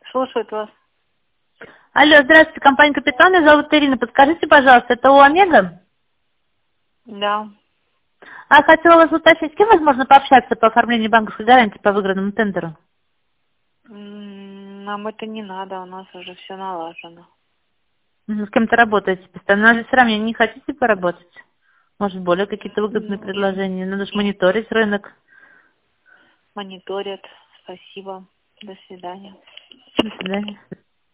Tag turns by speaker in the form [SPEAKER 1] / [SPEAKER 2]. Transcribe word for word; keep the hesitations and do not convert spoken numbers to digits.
[SPEAKER 1] Слушают вас.
[SPEAKER 2] Алло, здравствуйте, компания «Капитан», меня зовут Ирина. Подскажите, пожалуйста, это у Омега?
[SPEAKER 1] Да.
[SPEAKER 2] А хотела вас уточнить, с кем возможно пообщаться по оформлению банковской гарантии по выигранному тендеру?
[SPEAKER 1] М, Нам это не надо, у нас уже все налажено.
[SPEAKER 2] Мгм, с кем-то работаете постоянно. На сравнении не хотите поработать? Может, более какие-то выгодные
[SPEAKER 1] Нет,
[SPEAKER 2] предложения? Надо же
[SPEAKER 1] нет.
[SPEAKER 2] мониторить рынок.
[SPEAKER 1] Мониторят. Спасибо. До свидания.
[SPEAKER 2] До свидания.